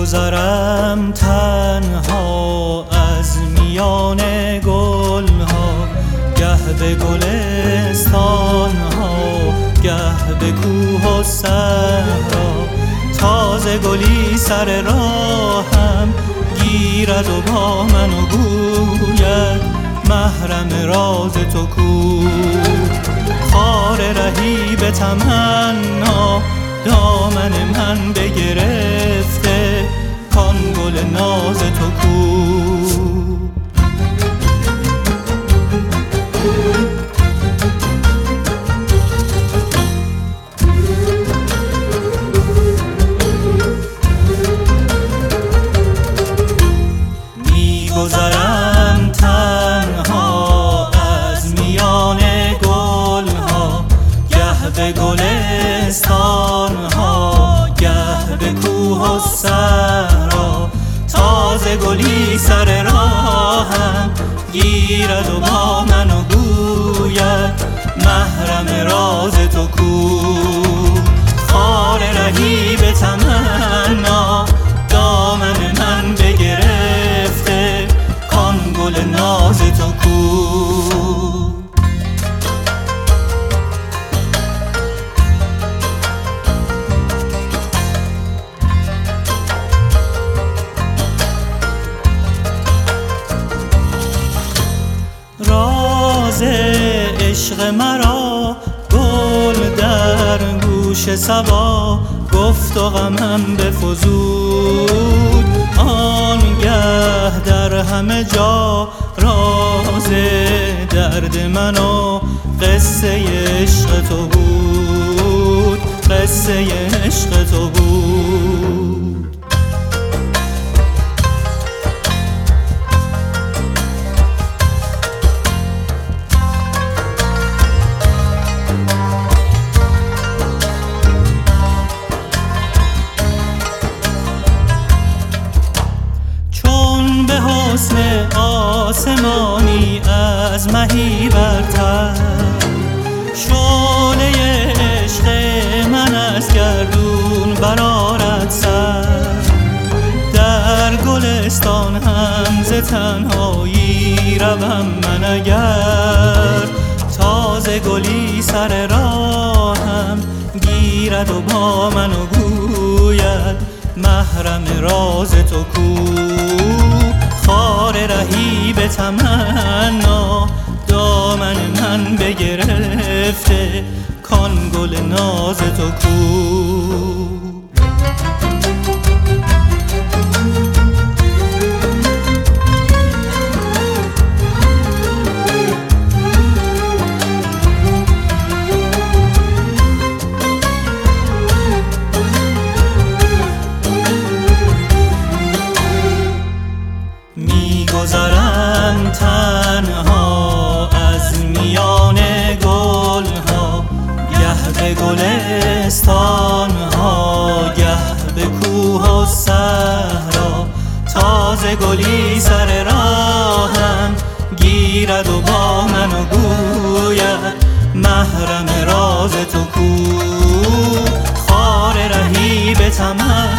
میگذرم تنها از میان گلها، گه به گلستان ها گه به کوه و صحرا. تازه گلی سر راهم گیرد و با من و گوید محرم راز تو کو. خار رهی به تمنا دامن من بگرفته، کان گل ناز تو کو. میگذرم تنها از میان گلها، گه به گلستان ها گه به کوه و صحرا. تازه گلی سر راهم گیرد و با من و گوید محرم راز تو کو. خار رهی به تمنا دامن من بگرفته، کان گل ناز تو کو. راز عشق مرا گل در گوش صبا گفت و غمم بفزود. آنگه در همه جا راز درد من و قصه عشق تو بود، قصه عشق تو بود. حسن آسمانی از مهی برتر، شعله عشق من از گردون برآرد سر. در گلستان هم ز تنهایی روم من اگر، تازه گلی سر راهم گیرد و با من و گوید محرم راز تو کو. خار رهی به تمنا دامن من بگرفته، کان گل ناز تو کو. میگذرم تنها از میان گلها، گه به گلستان ها گه به کوه و صحرا. تازه گلی سر راهم گیرد و با من و گوید محرم راز تو کو. خار رهی به تمنا